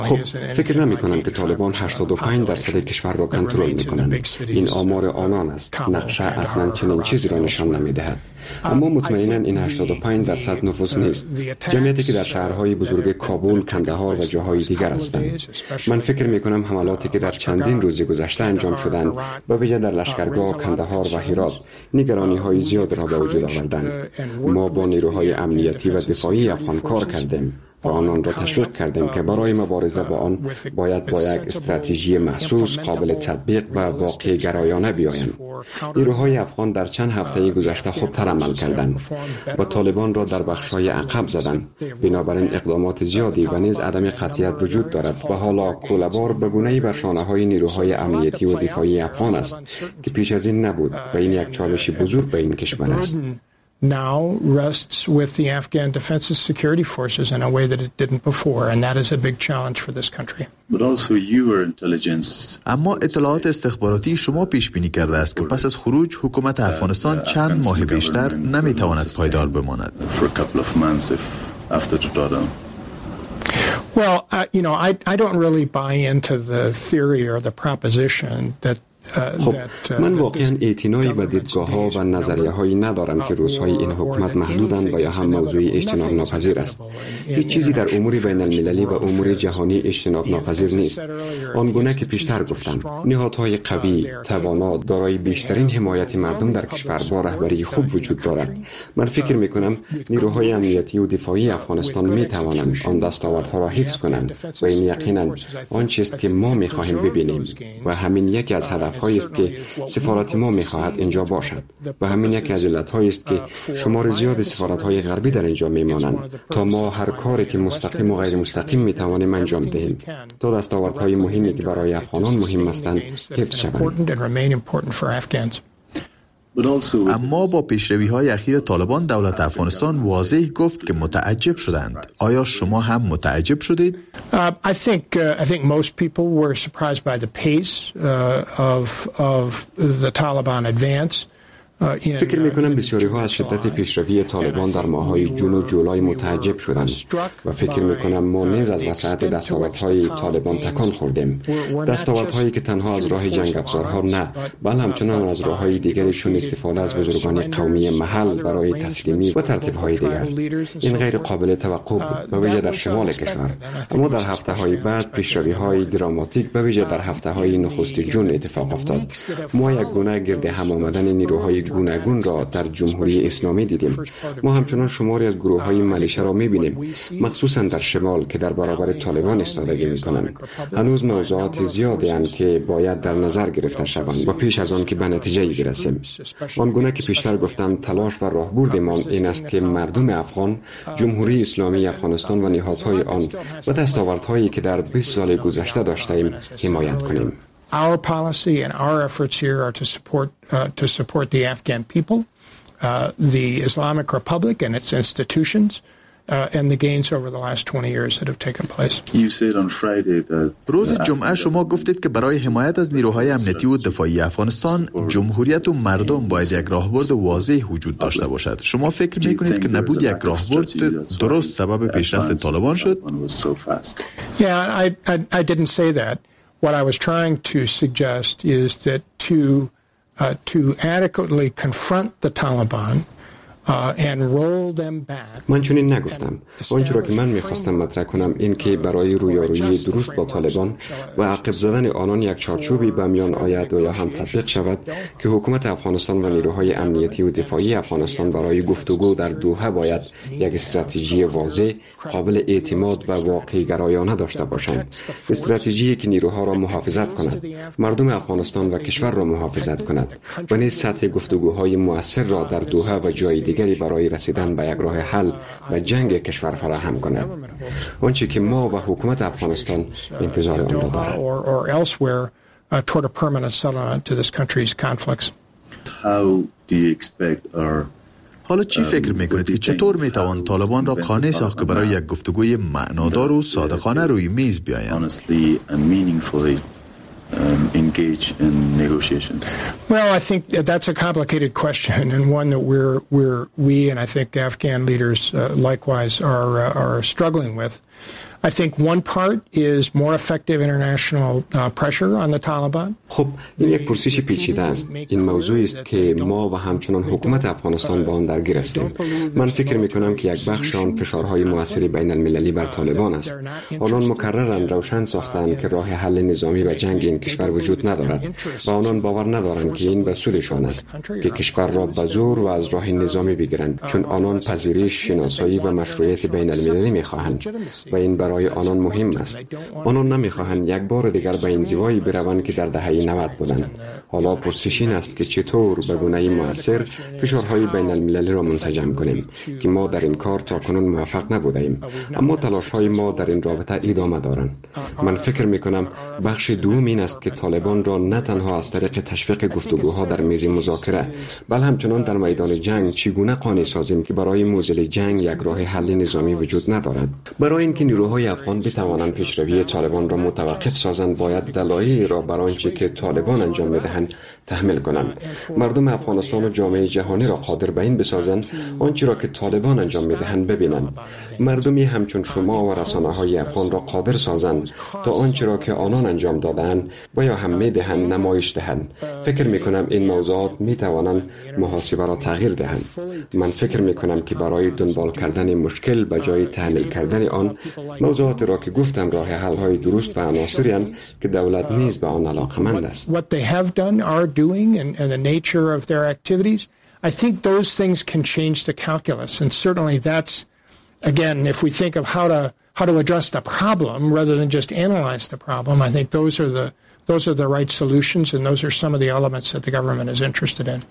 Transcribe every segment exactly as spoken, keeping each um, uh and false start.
خب فکر نمی کنم که طالبان هشتاد و پنج درصد کشور را کنترل می کنند. این آمار آنان است. نقشه اصلا چنین چیزی را نشان نمی دهد. اما مطمئنا این هشتاد و پنج درصد نفوذ نیست. جمعیتی که در شهرهای بزرگ کابل، کندهار و جاهای دیگر هستند. من فکر می کنم حملاتی که در چندین روز گذشته انجام شدند و ویژه در لشکرگاه کندهار و هرات نگرانی های زیاد را به وجود آوردند. ما با نیروهای امنیتی و دفاعی افغان کار کردیم و آنان را تشویق کردیم که برای مبارزه با آن باید با یک استراتژی محسوس، قابل تطبیق و واقع گرایانه بیایند. نیروهای افغان در چند هفته گذشته خوبتر عمل کردند و طالبان را در بخش‌های عقب زدند. بنابراین اقدامات زیادی و نیز عدم قطعیت وجود دارد و حالا کوله‌بار به گونه‌ای بر شانه‌های نیروهای امنیتی و دفاعی افغان است که پیش از این نبود و این یک چالش بزرگ به این کشور است. now rests with the Afghan Defense Security Forces in a way that it didn't before, and that is a big challenge for this country. But also your intelligence. اما اطلاعات استخباراتی شما پیش بینی کرده است که پس از خروج حکومت افغانستان چند ماه بیشتر نمیتواند پایدار بماند. For a couple of months if after the drawdown. Well, uh, you know, I I don't really buy into the theory or the proposition that خب من واقعا اعتنایی و دیدگاه‌ها و نظریه‌هایی ندارم که روزهای این حکومت محدودند و یا هم موضوعی اجتناب ناپذیر است. هیچ چیزی در امور بین المللی و امور جهانی اجتناب ناپذیر نیست. آنگونه که پیشتر گفتم، نهادهای قوی، توانا، دارای بیشترین حمایت مردم در کشور با رهبری خوب وجود دارد. من فکر می‌کنم نیروهای امنیتی و دفاعی افغانستان می‌توانند آن دستاوردها را حفظ کنند و این یقیناً آن چیست که ما می‌خواهیم ببینیم و همین یکی از هدف هایی است که سفارت ما می‌خواهد اینجا باشد و همین یک از علت‌هایی است که شمار زیاد سفارت‌های غربی در اینجا می‌مانند تا ما هر کاری که مستقیم و غیر مستقیم می‌توانیم انجام دهیم تا دستاوردهای مهمی که برای افغانان مهم هستند حفظ شوند. اما با پیشروی‌های اخیر طالبان دولت افغانستان واضح گفت که متعجب شدند. آیا شما هم متعجب شدید؟ Uh, I think uh, I think most people were surprised by the pace uh, of of the Taliban advance. فکر میکنم بسیاری ها از شدت پیشروی طالبان در ماه‌های جون و جولای متعجب شدند و فکر میکنم ما نیز از وسعت دستاوردهای طالبان تکان خوردیم. دستاوردهایی که تنها از راه جنگ افزارها نه، بل همچنان از راه‌های دیگری چون استفاده از بزرگان قومی محل برای تسلیمی و ترتیب‌های دیگر. این غیر قابل توقع بود و ویژه در شمال کشور. اما در هفته‌های بعد پیشروی‌های دراماتیک و ویژه در هفته‌های نخست جون اتفاق افتاد. ما یک گونه گرد هم آمدن نیروهای گوناگون را در جمهوری اسلامی دیدیم. ما همچنان شماری از گروه‌های ملیشه را می‌بینیم، مخصوصاً در شمال که در برابر طالبان ایستادگی می‌کنند. هنوز موضوعات زیادی هستند که باید در نظر گرفته شوند و پیش از آن که به نتیجه‌ای برسیم. آنگونه که پیشتر گفتم تلاش و راهبردمان این است که مردم افغان، جمهوری اسلامی افغانستان و نهادهای آن و دستاوردهایی که در بیست سال گذشته داشتیم حمایت کنیم. Our policy and our efforts here are to support uh, to support the Afghan people, uh, the Islamic Republic and its institutions, uh, and the gains over the last twenty years that have taken place. You said on Friday that روز جمعه شما گفتید که برای حمایت از نیروهای امنیتی و دفاعی افغانستان جمهوریت و مردم باید یک راهبرد واضح وجود داشته باشد. شما فکر می‌کنید که نبود یک راهبرد درست سبب پیشرفت طالبان شد؟ Yeah, I I, I didn't say that. What I was trying to suggest is that to uh, to adequately confront the Taliban uh, and roll them back. من چنین نگفتم. آنچه را که من می‌خواستم مطرح کنم این که برای رویارویی درست با طالبان و عقب زدن آنان یک چارچوبی به میان آید و یا هم تطبیق شود که حکومت افغانستان و نیروهای امنیتی و دفاعی افغانستان برای گفتگو در دوحه باید یک استراتژی واضح، قابل اعتماد و واقعی گرایانه داشته باشند. استراتژی که نیروها را محافظت کند، مردم افغانستان و کشور را محافظت کند و نیز سطح گفتگوهای مؤثر را در دوحه و جای دیگری برای رسیدن به یک راه حل و جنگ کشور فراهم کند. آنچه که ما و حکومت افغانستان انتظار آن را دارد. حالا چی فکر میکنید که چطور میتوان طالبان را قانع ساخت که برای یک گفتگوی معنادار و صادقانه روی میز بیایند؟ Um, engage in negotiations? Well, I think that's a complicated question and one that we're we're we and I think Afghan leaders uh, likewise are uh, are struggling with. I think one part is more effective international uh, pressure on the Taliban. خب این یک پرسش پیچیده است. این موضوعی است که ما و همچنان حکومت افغانستان با آن درگیر هستیم. من فکر می‌کنم که یک بخش آن فشارهای موثر بین المللی بر طالبان است. آنان مکرراً روشن ساختند که راه حل نظامی و جنگ این کشور وجود ندارد و آنان باور ندارند که این به سودشان است که کشور را به زور و از راه نظامی بگیرند، چون آنان پذیرش، شناسایی و مشروعیت بین المللی می‌خواهند و این برای آنان مهم است. آنان نمی‌خواهند یک بار دیگر به انزوایی بروند که در دهه نود بودند. حالا پرسش این است که چطور به گونه‌ای مؤثر فشارهای بین المللی را منسجم کنیم که ما در این کار تاکنون موفق نبودیم، اما تلاش‌های ما در این رابطه ادامه دارند. من فکر می‌کنم بخش دوم این است که طالبان را نه تنها از طریق تشویق گفتگوها در میز مذاکره، بلکه همچنان در میدان جنگ چگونه قانع سازیم که برای موزل جنگ یک راه حل نظامی وجود ندارد. برای اینکه نیروهای افغان بتوانند پیشروی طالبان را متوقف سازند، باید دلایلی را بر آنچه که طالبان انجام می‌دهند تحمل کنند. مردم افغانستان و جامعه جهانی را قادر به این بسازند آنچه را که طالبان انجام می‌دهند ببینند. مردمی همچون شما و رسانه‌های افغان را قادر سازند تا آنچه را که آنان انجام دادند و یا هم می‌دهند نمایش دهند. فکر می‌کنم این موضوعات می‌توانند محاسبه را تغییر دهند. من فکر می‌کنم که برای دنبال کردن مشکل به جای تحلیل کردن آن، موضوعات را که گفتم راه حل‌های درست و عناصری اند که دولت نیز به آن علاقه‌مند است. What they have done, are doing, and, and the nature of their activities, I think those things can change the calculus, and certainly that's, again, if we think of how to how to address the problem rather than just analyze the problem, I think those are the those are the right solutions, and those are some of the elements that the government is interested in.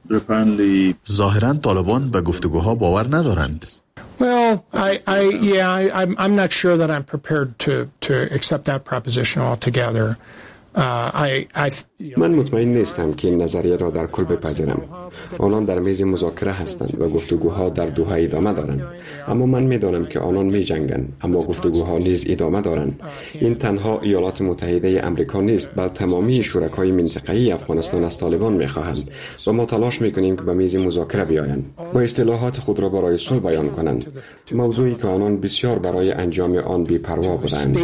ظاهراً طالبان به گفتگوها باور ندارند. Well, I, I yeah, I, I'm I'm not sure that I'm prepared to to accept that proposition altogether. Uh, I, I, من مطمئن نیستم که این نظریه را در کل بپذیرم. آنان در میز مذاکره هستند و گفتگوها در دوحه ادامه دارند، اما من میدانم که آنان می جنگند، اما گفتگوها نیز ادامه دارند. این تنها ایالات متحده آمریکا نیست، بلکه تمامی شرکای منطقه‌ای افغانستان از طالبان می‌خواهند و ما تلاش می‌کنیم که به میز مذاکره بیایند و اصطلاحات خود را برای صلح بیان کنند، موضوعی که آنان بسیار برای انجام آن بی‌پروا بودند.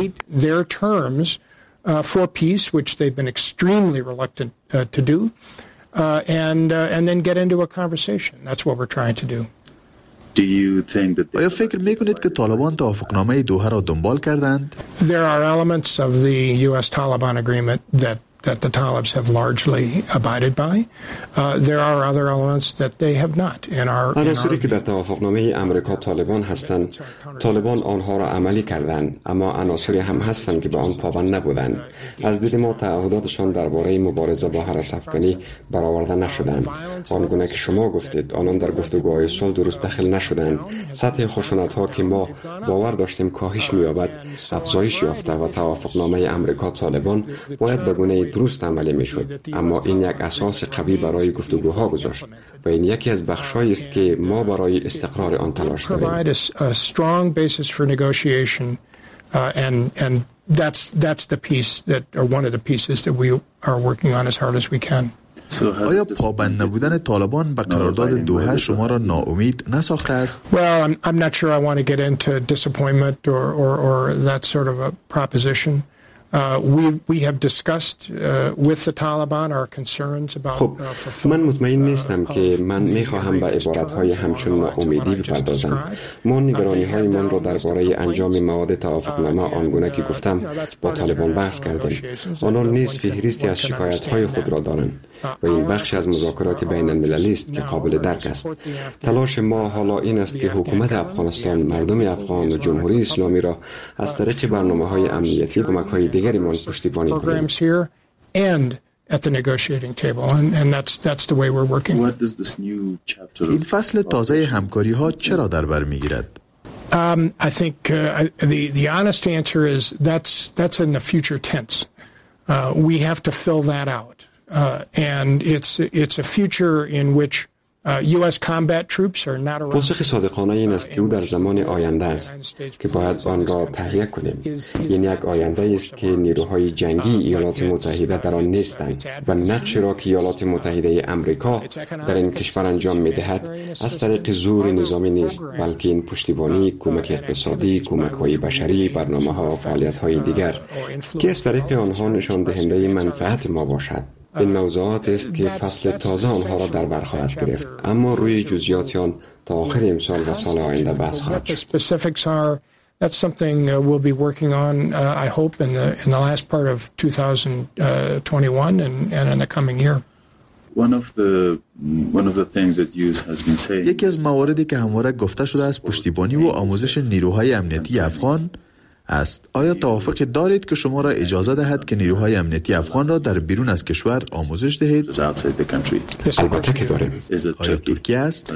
Uh, for peace, which they've been extremely reluctant uh, to do, uh, and uh, and then get into a conversation. That's what we're trying to do. Do you think that آیا فکر میکنید که طالبان توافقنامه دوحه را دنبال کردند؟ There are elements of the U S Taliban agreement that that the Talibs have largely abided by. Uh, there are other elements that they have not. In our, عناصری که در توافقنامه امریکا طالبان هستند، طالبان آنها را عملی کردند، اما عناصری هم هستند که به آن پابند نبودند. از دید ما تعهداتشان درباره مبارزه با هرس افغانی برآورده نشدند. آنگونه که شما گفتید، آنان در گفتگوهای صلح درست داخل نشدند. سطح خشونت‌ها که ما باور داشتیم کاهش می‌یابد، افزایش یافته و توافقنامه امریکا طالبان باید به گونه درست عملی میشد، اما این یک اساس قوی برای گفتگوها گذاشت و این یکی از بخش‌هایی است که ما برای استقرار آن تلاش داریم. A strong basis for negotiation, uh, and and that's that's the piece that or one of the pieces that we are working on as hard as we can. آیا پابند نبودن طالبان به قرارداد دوحه شما را ناامید نساخته است؟ Well, I'm I'm not sure I want to get into disappointment or or or that sort of a proposition. Uh, we we have discussed uh, with the Taliban our concerns about. خب من مطمئن نیستم که من میخواهم به عبارت‌های همچون ناامیدی بپردازم. ما نگرانی‌های من را درباره انجام مواد توافقنامه آنگونه که گفتم با طالبان بحث کردیم. آنان نیز فهرستی از شکایت‌های خود را دارند و این بخش از مذاکرات بین المللی است که قابل درک است. تلاش ما حالا این است که حکومت افغانستان، مردم افغان و جمهوری اسلامی را از طریق برنامه‌های امنیتی کمک‌های دیگری من پشتیبانی کنیم. And at the negotiating table, and, and that's that's the way we're working. What does this new chapter این فصل تازه همکاری ها چرا در بر میگیرد؟ Um, I think uh, the the honest answer is that's that's in the future tense. Uh, we have to fill that out, uh, and it's it's a future in which پاسخ صادقانه این است که او در زمان آینده است که باید آن را تهیه کنیم. این یک آینده است که نیروهای جنگی ایالات متحده در آن نیستند و نقشی را که ایالات متحده امریکا در این کشور انجام می‌دهد از طریق زور نظامی نیست، بلکه این پشتیبانی، کمک اقتصادی، کمک‌های بشری، برنامه‌ها و فعالیت‌های دیگر که از طریق آنها نشان دهنده منفعت ما باشد. این موضوعات است که فصل تازه آنها را در بر خواهد گرفت، اما روی جزئیات آن تا آخر امسال و سال آینده بحث خواهد شد. That's something uh, we'll be working on, uh, I hope, in the in the last part of twenty twenty-one and, and in the coming year. One of the one of the things that you has been saying. یکی از مواردی که همواره گفته شده است پشتیبانی و آموزش نیروهای امنیتی افغان است. آیا توافق دارید که شما را اجازه دهد که نیروهای امنیتی افغان را در بیرون از کشور آموزش دهید؟ البته که داریم. آیا ترکیه است؟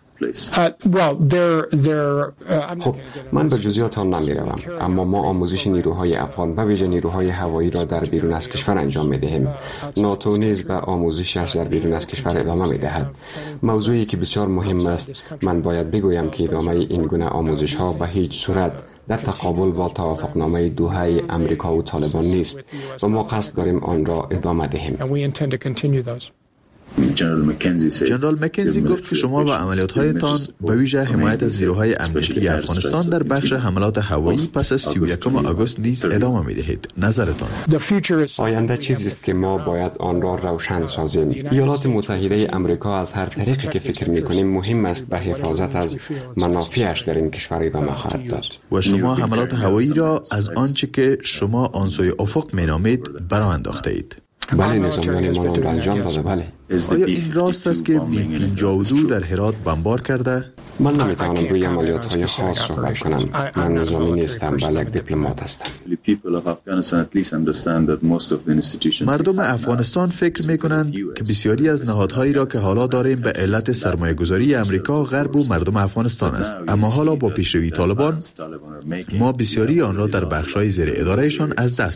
خب من به جزئیات آن نمی‌روم، اما ما آموزش نیروهای افغان و ویژه نیروهای هوایی را در بیرون از کشور انجام می‌دهیم. ناتو نیز به آموزشش در بیرون از کشور ادامه می‌دهد. موضوعی که بسیار مهم است، من باید بگویم که ادامه این گونه آموزش‌ها به هیچ صورت در تقابل با توافقنامه دوحه امریکا و طالبان نیست و ما قصد داریم آن را ادامه دهیم. جنرال مکنزی گفت که شما و عملیات‌هایتان به ویژه حمایت از نیروهای امنیتی افغانستان در بخش حملات هوایی پس از سی و یکم آگوست نیز ادامه می‌دهید. نظرتان؟ آینده چیزی است که ما باید آن را روشن سازیم. ایالات متحده امریکا از هر طریقی که فکر می‌کنیم مهم است به حفاظت از منافعش در این کشور ادامه خواهد داد. و شما حملات هوایی را از آنچه که شما آن سوی افق می‌نامید برآ انداخته‌اید. بله، نظامیان ما آن را انجام داده. بله. آیا این راست است که بی پنجاه و دو در هرات بمبار کرده؟ من نمیتوانم روی عملیات‌های خاص صحبت کنم. من نظامی نیستم، بلکه یک دیپلمات هستم. مردم افغانستان فکر می‌کنند که بسیاری از نهادهایی را که حالا داریم به علت سرمایه‌گذاری امریکا غرب و مردم افغانستان است، اما حالا با پیشروی طالبان ما بسیاری آن را در بخش‌های زیر ادارهشان از دست